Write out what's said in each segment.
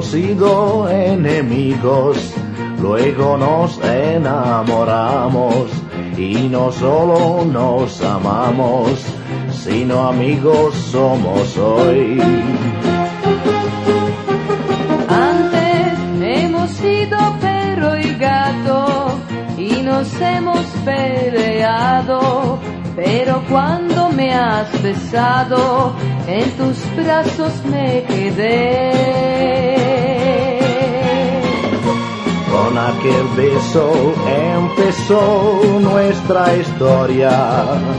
hemos sido enemigos, luego nos enamoramos y no solo nos amamos, sino amigos somos hoy. Antes hemos sido perro y gato y nos hemos peleado, pero cuando me has besado, en tus brazos me quedé. Con aquel beso empezó nuestra historia,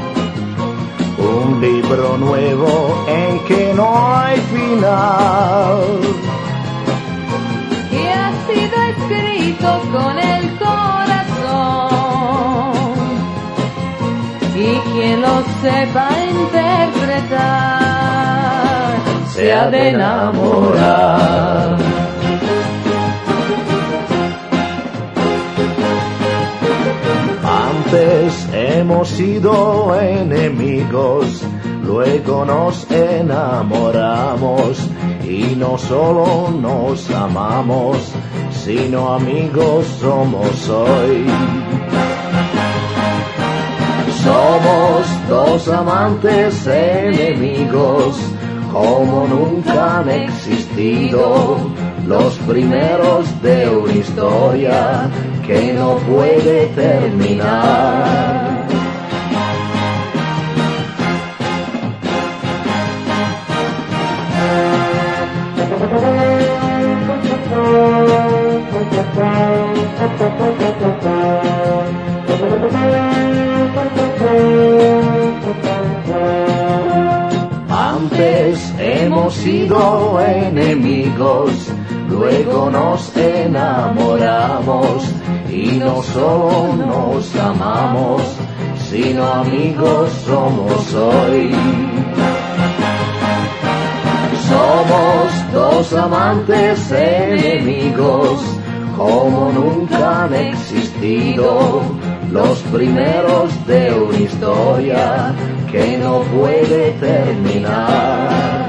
un libro nuevo en que no hay final, que ha sido escrito con el corazón, y quien lo sepa interpretar se ha de enamorar. Antes hemos sido enemigos, luego nos enamoramos y no solo nos amamos, sino amigos somos hoy. Somos dos amantes enemigos, como nunca han existido, los primeros de una historia que no puede terminar. Antes hemos sido enemigos, luego nos enamoramos y no solo nos amamos, sino amigos somos hoy. Somos dos amantes enemigos, como nunca han existido, los primeros de una historia que no puede terminar.